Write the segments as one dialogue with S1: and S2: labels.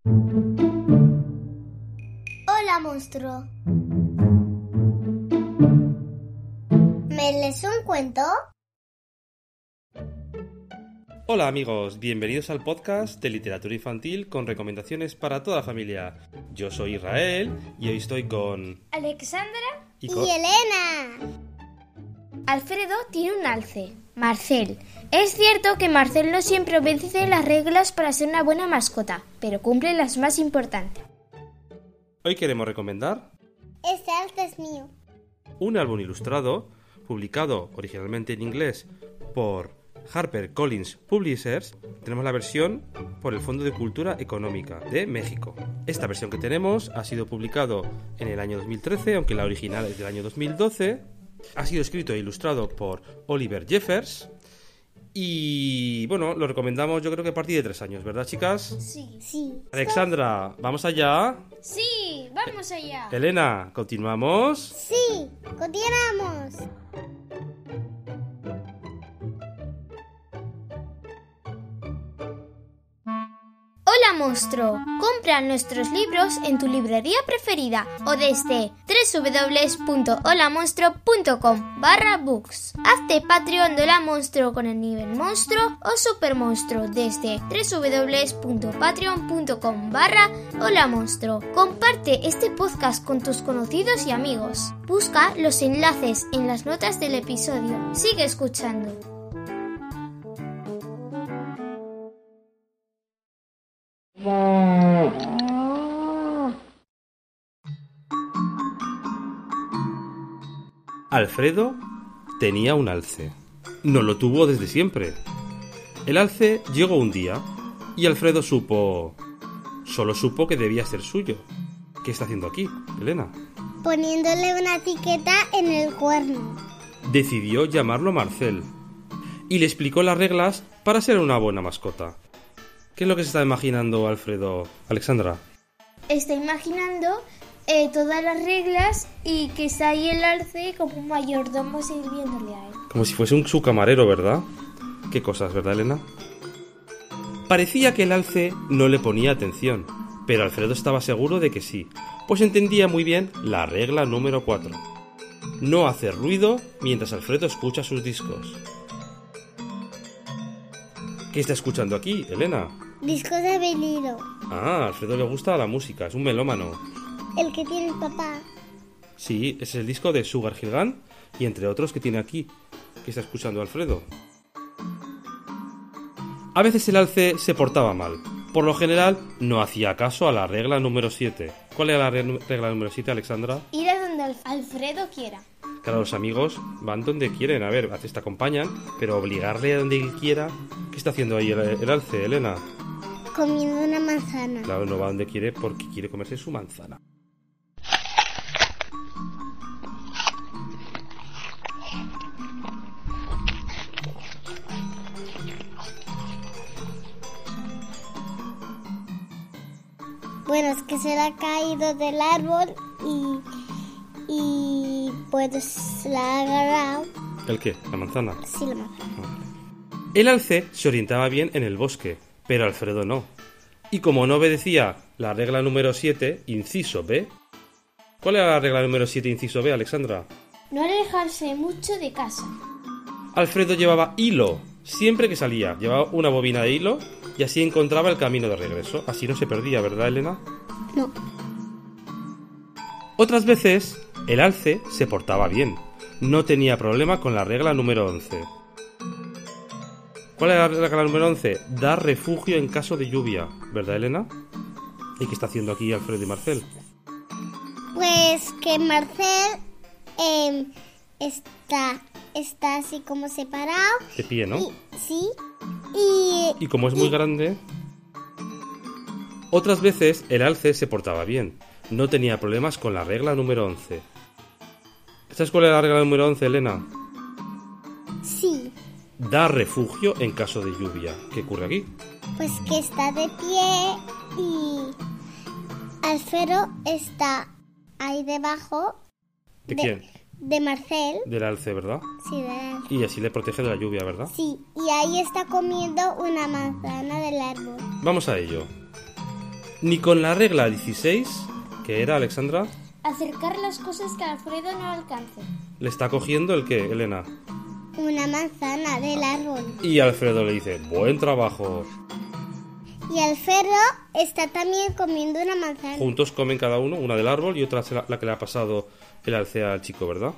S1: Hola, monstruo. ¿Me lees un cuento?
S2: Hola amigos, bienvenidos al podcast de literatura infantil con recomendaciones para toda la familia. Yo soy Israel y hoy estoy con...
S3: Alexandra
S1: y Elena.
S3: Alfredo tiene un alce, Marcel. Es cierto que Marcel no siempre obedece las reglas para ser una buena mascota, pero cumple las más importantes.
S2: Hoy queremos recomendar
S1: Este alce es mío.
S2: un álbum ilustrado publicado originalmente en inglés por HarperCollins Publishers. Tenemos la versión por el Fondo de Cultura Económica de México. Esta versión que tenemos ha sido publicado en el año 2013, aunque la original es del año 2012. Ha sido escrito e ilustrado por Oliver Jeffers. Y bueno, lo recomendamos yo creo que a partir de 3 años, ¿verdad, chicas?
S1: Sí.
S2: Alexandra, ¿vamos allá?
S3: Sí, vamos allá.
S2: Elena, ¿continuamos?
S1: Sí, continuamos.
S3: Hola, monstruo. Compra nuestros libros en tu librería preferida o desde www.holamonstruo.com/books. Hazte Patreon de Hola Monstruo con el nivel monstruo o super monstruo desde www.patreon.com/Hola Monstruo. Comparte este podcast con tus conocidos y amigos. Busca los enlaces en las notas del episodio. Sigue escuchando.
S2: Alfredo tenía un alce. No lo tuvo desde siempre. El alce llegó un día y Alfredo solo supo que debía ser suyo. ¿Qué está haciendo aquí, Elena?
S1: Poniéndole una etiqueta en el cuerno.
S2: Decidió llamarlo Marcel y le explicó las reglas para ser una buena mascota. ¿Qué es lo que se está imaginando Alfredo? Alexandra.
S3: Está imaginando todas las reglas y que está ahí el alce como un mayordomo sirviéndole a él.
S2: Como si fuese su camarero, ¿verdad? Qué cosas, ¿verdad, Elena? Parecía que el alce no le ponía atención, pero Alfredo estaba seguro de que sí, pues entendía muy bien la regla número 4. No hacer ruido mientras Alfredo escucha sus discos. ¿Qué está escuchando aquí, Elena?
S1: Discos de vinilo.
S2: Ah, a Alfredo le gusta la música, es un melómano.
S1: El que tiene el papá.
S2: Sí, ese es el disco de Sugar Hill Gang y entre otros que tiene aquí, que está escuchando Alfredo. A veces el alce se portaba mal. Por lo general, no hacía caso a la regla número 7. ¿Cuál era la regla número 7, Alexandra?
S3: Ir a donde Alfredo quiera.
S2: Claro, los amigos van donde quieren. A ver, a veces te acompañan, pero obligarle a donde él quiera... ¿Qué está haciendo ahí el alce, Elena?
S1: Comiendo una manzana.
S2: Claro, no va donde quiere porque quiere comerse su manzana.
S1: Bueno, es que se le ha caído del árbol y pues la ha agarrado.
S2: ¿El qué? ¿La manzana?
S1: Sí, la manzana.
S2: El alce se orientaba bien en el bosque, pero Alfredo no. Y como no obedecía la regla número 7, inciso B... ¿Cuál era la regla número 7, inciso B, Alexandra?
S3: No alejarse mucho de casa.
S2: Alfredo llevaba hilo siempre que salía. Llevaba una bobina de hilo y así encontraba el camino de regreso. Así no se perdía, ¿verdad, Elena?
S1: No.
S2: Otras veces, el alce se portaba bien. No tenía problema con la regla número 11. ¿Cuál era la regla número 11? Dar refugio en caso de lluvia, ¿verdad, Elena? ¿Y qué está haciendo aquí Alfredo y Marcel?
S1: Pues que Marcel está así como separado.
S2: De pie, ¿no?
S1: Sí.
S2: Y como es muy grande... Otras veces el alce se portaba bien. No tenía problemas con la regla número 11. ¿Sabes cuál es la regla número 11, Elena?
S1: Sí.
S2: Da refugio en caso de lluvia. ¿Qué ocurre aquí?
S1: Pues que está de pie y Alfredo está ahí debajo.
S2: ¿De quién?
S1: De Marcel.
S2: Del alce, ¿verdad?
S1: Sí, del alce.
S2: Y así le protege de la lluvia, ¿verdad?
S1: Sí, y ahí está comiendo una manzana del árbol.
S2: Vamos a ello. ni con la regla 16, que era, Alexandra,
S3: Acercar las cosas que Alfredo no alcance.
S2: le está cogiendo el qué, Elena.
S1: Una manzana del árbol.
S2: Y Alfredo le dice, buen trabajo.
S1: Y Alfredo está también comiendo una manzana.
S2: Juntos comen cada uno, una del árbol y otra la que le ha pasado el alce al chico, ¿verdad?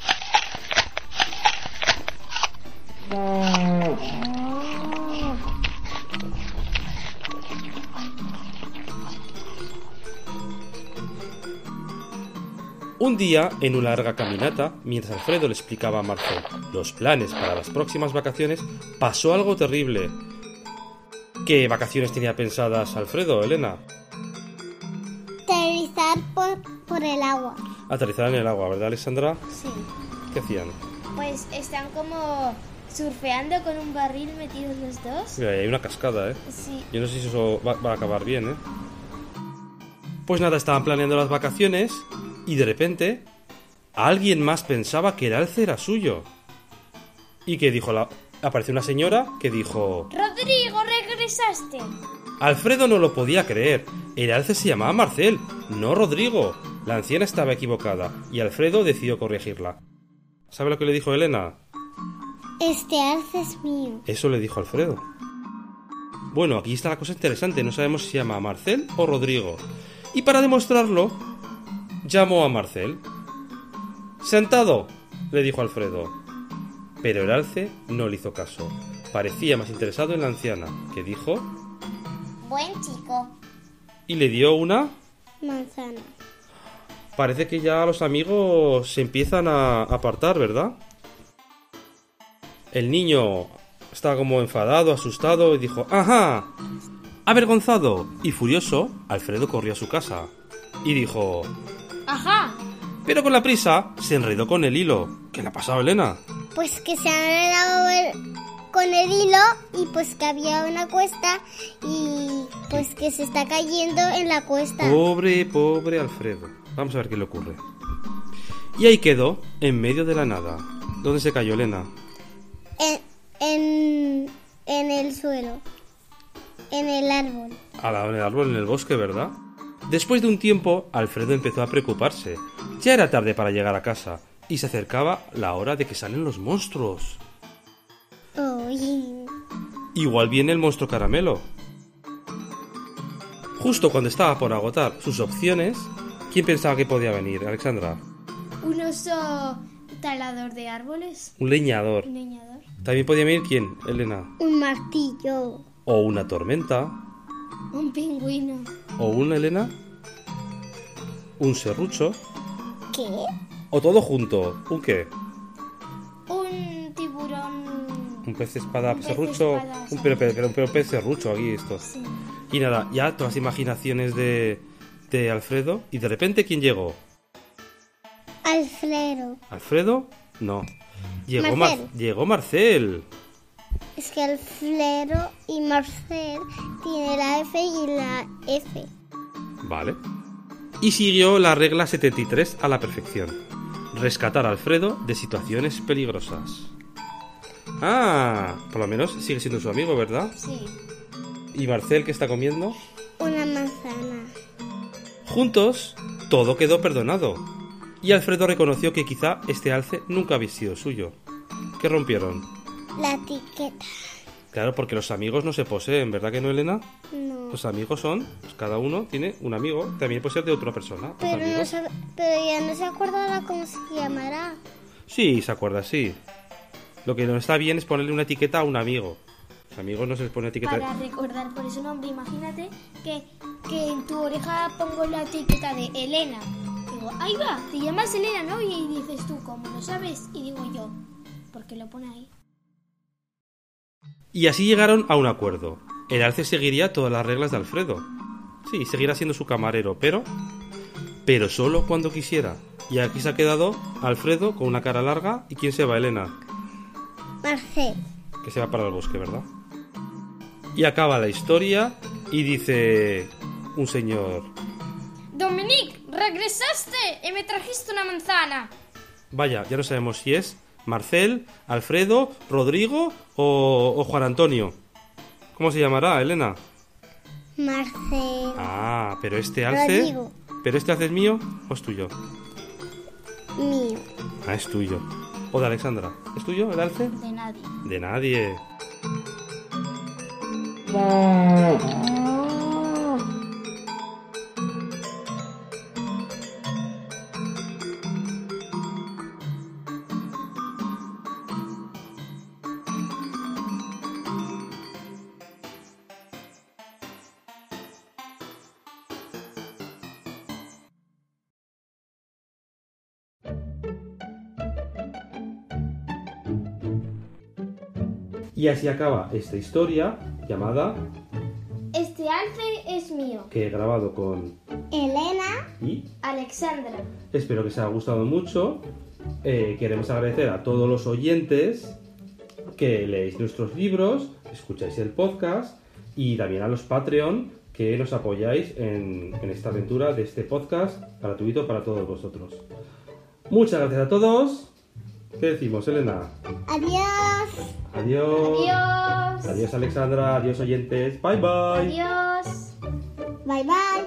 S2: Un día, en una larga caminata, mientras Alfredo le explicaba a Marcel los planes para las próximas vacaciones, pasó algo terrible. ¿Qué vacaciones tenía pensadas Alfredo, Elena?
S1: Aterrizar por el agua.
S2: Aterrizar en el agua, ¿verdad, Alexandra?
S1: Sí.
S2: ¿Qué hacían?
S3: Pues están como surfeando con un barril metidos los dos.
S2: Mira, hay una cascada, ¿eh?
S3: Sí.
S2: Yo no sé si eso va a acabar bien, ¿eh? Pues nada, estaban planeando las vacaciones y de repente alguien más pensaba que el alce era suyo. Y que dijo, apareció una señora que dijo...
S3: ¡Rodrigo, regresaste!
S2: Alfredo no lo podía creer. El alce se llamaba Marcel, no Rodrigo. La anciana estaba equivocada y Alfredo decidió corregirla. ¿Sabe lo que le dijo Elena?
S1: Este alce es mío.
S2: Eso le dijo Alfredo. Bueno, aquí está la cosa interesante. No sabemos si se llama Marcel o Rodrigo. Y para demostrarlo, llamó a Marcel. «Sentado», le dijo Alfredo. Pero el alce no le hizo caso. Parecía más interesado en la anciana, que dijo...
S3: Buen chico.
S2: Y le dio una...
S1: Manzana.
S2: Parece que ya los amigos se empiezan a apartar, ¿verdad? El niño estaba como enfadado, asustado y dijo ¡ajá! Avergonzado y furioso, Alfredo corrió a su casa y dijo
S3: ¡Ajá!
S2: pero con la prisa se enredó con el hilo. ¿Qué le ha pasado, Elena?
S1: Pues que se ha enredado con el hilo y pues que había una cuesta y pues que se está cayendo en la cuesta.
S2: Pobre Alfredo. Vamos a ver qué le ocurre. Y ahí quedó, en medio de la nada. ¿Dónde se cayó, Elena?
S1: En el suelo. En el árbol.
S2: En el árbol, en el bosque, ¿verdad? Después de un tiempo, Alfredo empezó a preocuparse. Ya era tarde para llegar a casa y se acercaba la hora de que salen los monstruos.
S1: Uy.
S2: Igual viene el monstruo caramelo. Justo cuando estaba por agotar sus opciones, ¿quién pensaba que podía venir, Alexandra?
S3: Un oso talador de árboles.
S2: Un leñador.
S3: Un leñador.
S2: ¿También podía venir quién, Elena?
S1: Un martillo.
S2: O una tormenta.
S3: Un pingüino.
S2: O una, Elena. Un serrucho.
S1: ¿Qué?
S2: O todo junto. ¿Un qué?
S3: Un tiburón.
S2: Un pez espada,
S3: Un pez
S2: serrucho.
S3: espada,
S2: Pero pez serrucho aquí esto.
S3: Sí.
S2: Y nada, ya todas las imaginaciones de Alfredo. Y de repente, ¿quién llegó?
S1: Alfredo.
S2: ¿Alfredo? No. Llegó
S1: Marcel.
S2: Llegó Marcel.
S1: Es que Alfredo y Marcel tiene la F y la F.
S2: Vale. Y siguió la regla 73 a la perfección. Rescatar a Alfredo de situaciones peligrosas. Ah, por lo menos sigue siendo su amigo, ¿verdad?
S3: Sí.
S2: ¿Y Marcel qué está comiendo?
S1: Una manzana.
S2: Juntos, todo quedó perdonado. Y Alfredo reconoció que quizá este alce nunca había sido suyo. ¿Qué rompieron?
S1: La etiqueta.
S2: Claro, porque los amigos no se poseen, ¿verdad que no, Elena?
S1: No.
S2: Los amigos son, pues cada uno tiene un amigo, también puede ser de otra persona. los
S1: Pero,
S2: amigos.
S1: pero ya no se acordará cómo se llamará.
S2: Sí, se acuerda, sí. Lo que no está bien es ponerle una etiqueta a un amigo. Los amigos no se les pone etiqueta.
S3: Para recordar por ese nombre, imagínate que en tu oreja pongo la etiqueta de Elena. Digo, ahí va, te llamas Elena, ¿no? Y dices tú, ¿cómo lo sabes? Y digo yo, porque lo pone ahí.
S2: Y así llegaron a un acuerdo. El alce seguiría todas las reglas de Alfredo. Sí, seguirá siendo su camarero, pero solo cuando quisiera. Y aquí se ha quedado Alfredo con una cara larga. ¿Y quién se va, Elena?
S1: Marcel.
S2: Que se va para el bosque, ¿verdad? Y acaba la historia y dice un señor:
S3: Dominique, regresaste y me trajiste una manzana.
S2: vaya, ya no sabemos si es Marcel, Alfredo, Rodrigo o Juan Antonio. ¿Cómo se llamará, Elena?
S1: Marcel.
S2: Ah, pero este alce...
S1: Rodrigo.
S2: ¿Pero este alce es mío o es tuyo?
S1: Mío.
S2: Ah, es tuyo. ¿O de Alexandra? ¿Es tuyo el alce?
S3: De nadie.
S2: De nadie. Y así acaba esta historia llamada
S3: Este alce es mío.
S2: que he grabado con
S1: Elena.
S2: y
S3: Alexandra.
S2: espero que os haya gustado mucho. Queremos agradecer a todos los oyentes que leéis nuestros libros, escucháis el podcast y también a los Patreon que nos apoyáis en esta aventura de este podcast gratuito para todos vosotros. Muchas gracias a todos. ¿Qué decimos, Elena?
S1: Adiós.
S2: Adiós.
S3: Adiós.
S2: Adiós, Alexandra. Adiós, oyentes. Bye, bye.
S3: Adiós.
S1: Bye bye.